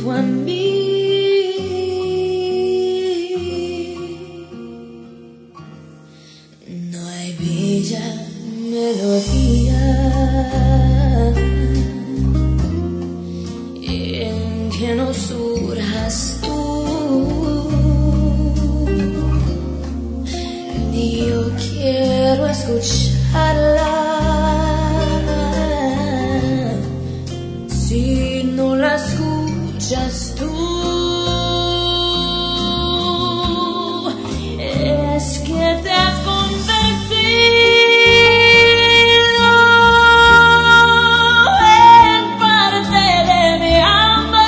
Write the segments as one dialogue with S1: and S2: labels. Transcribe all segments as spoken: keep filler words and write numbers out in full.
S1: junto a mí. No hay bella melodía en que no surjas tú, ni yo quiero escucharla si no la escuchas tú. Es que te has convertido en parte de mi alma.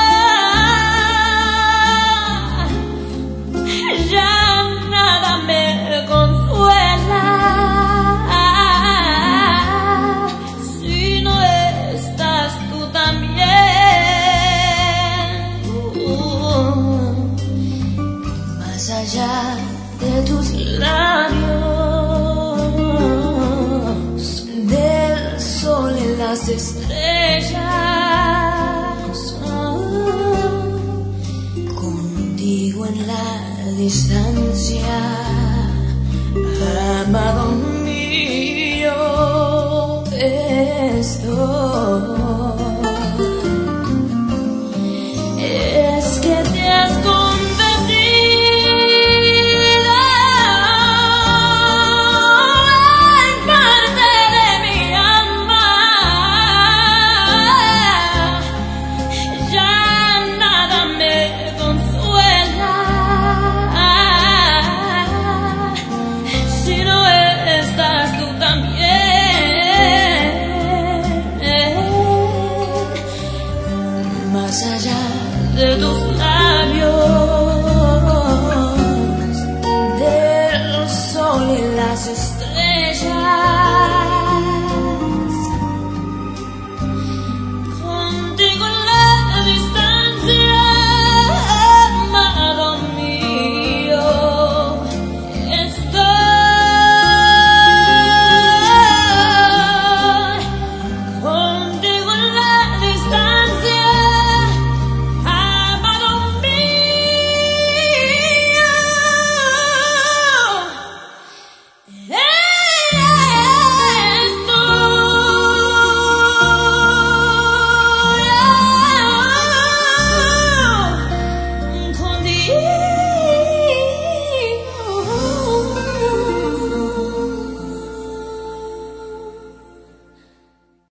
S1: Ya nada me consuela si no estás tú también. Más allá de tus labios, del sol y las estrellas, contigo en la distancia, amado mío, estoy. Es que te has convertido en parte de mi alma. Ya nada me consuela si no estás tú también. Más allá de tus labios,